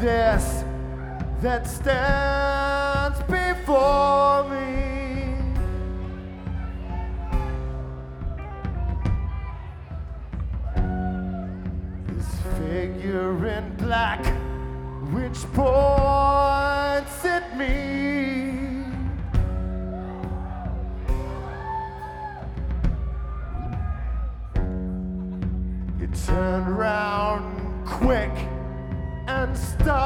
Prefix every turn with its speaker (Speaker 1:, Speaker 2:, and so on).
Speaker 1: this that stands before me. This figure in black which points at me. It turned round quick and stopped.